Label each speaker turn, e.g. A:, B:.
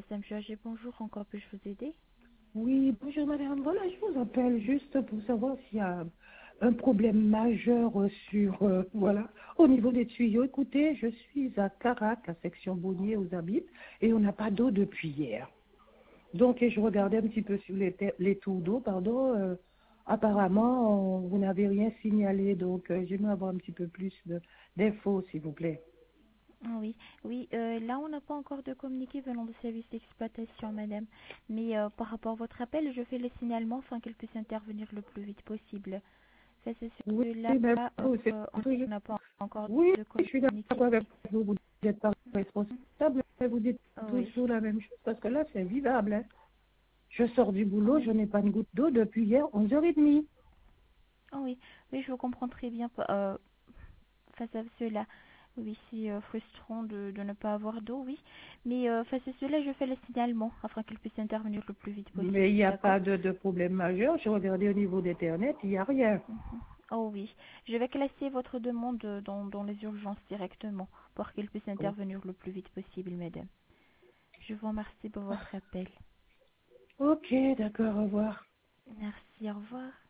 A: SMGAG, bonjour, encore puis-je vous aider?
B: Oui, bonjour madame. Voilà, je vous appelle juste pour savoir s'il y a un problème majeur voilà, au niveau des tuyaux. Écoutez, je suis à Carac, à section Bonnier, aux Habits, et on n'a pas d'eau depuis hier. Donc, et je regardais un petit peu sur les tours d'eau, pardon. Apparemment, vous n'avez rien signalé, donc j'aimerais avoir un petit peu plus d'infos, s'il vous plaît.
A: Ah oui, oui, là on n'a pas encore de communiqué venant du service d'exploitation, madame. Mais par rapport à votre appel, je fais le signalement afin qu'elle puisse intervenir le plus vite possible. Ça, c'est
B: Oui,
A: cela,
B: mais vous,
A: on n'a pas encore
B: oui,
A: de
B: je suis
A: communiqué.
B: d'accord avec vous. Vous n'êtes pas responsable, mais vous dites
A: Oui.
B: toujours la même chose, parce que là, c'est invivable, hein. Je sors du
A: Ah
B: boulot, je
A: oui,
B: n'ai pas une goutte d'eau depuis hier, 11h30.
A: ah oui, oui, je vous comprends très bien face à cela. Oui, c'est frustrant de ne pas avoir d'eau, oui. Mais face à cela, je fais le signalement afin qu'elle puisse intervenir le plus vite
B: Mais il
A: possible,
B: n'y a
A: d'accord?
B: pas de problème majeur. J'ai regardé au niveau d'Internet, il n'y a rien.
A: Mhm. Oh oui, je vais classer votre demande dans les urgences directement pour qu'elle puisse intervenir le plus vite possible, madame. Je vous remercie pour votre appel.
B: Ok, d'accord, au revoir.
A: Merci, au revoir.